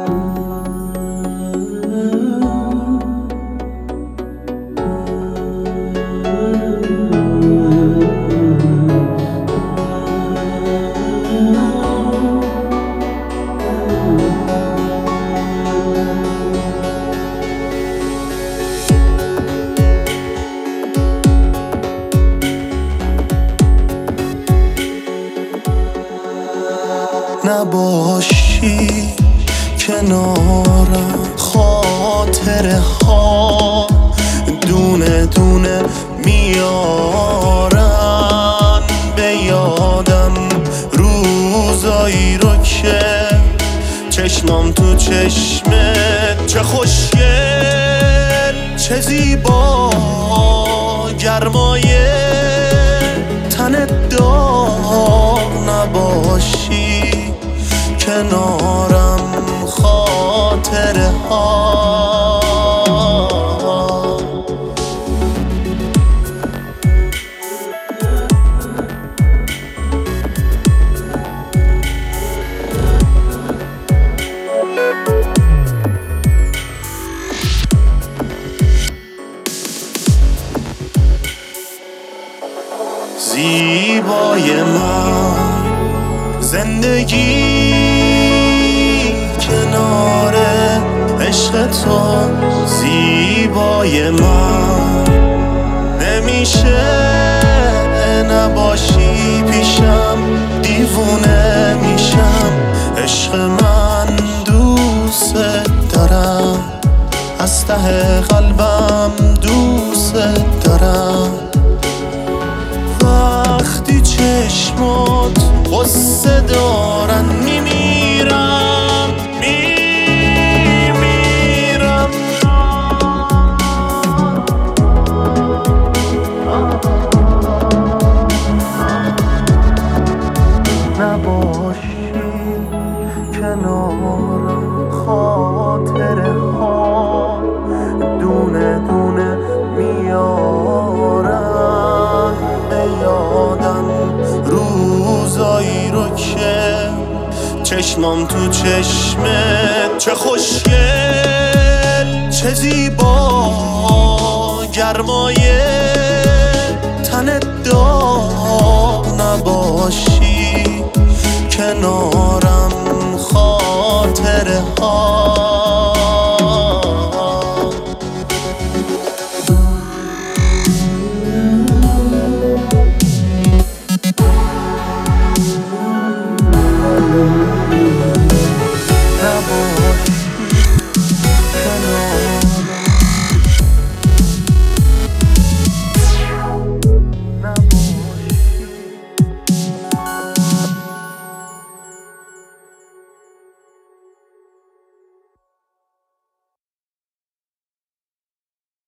نباشی کنارم خاطره ها دونه دونه میارن به یادم روزایی رو که چشمام تو چشمت چه خوشگل چه زیبا گرمای تنت داغ نباشی کنارم خاطره ها زیبای من زندگی کنار عشق تو زیبای من نمیشه نباشی پیشم دیوونه میشم عشق من دوست دارم از ته قلبم دوست دارم وقتی چشمات غصه دارن میمیرم میمیرم نباشی کنارم خاطره ها دونه دونه میارن به یادم روزایی رو که چشمام تو چشمت چه خوشگل چه زیبا گرمای تنت داغ نباشی کنارم خاطره ها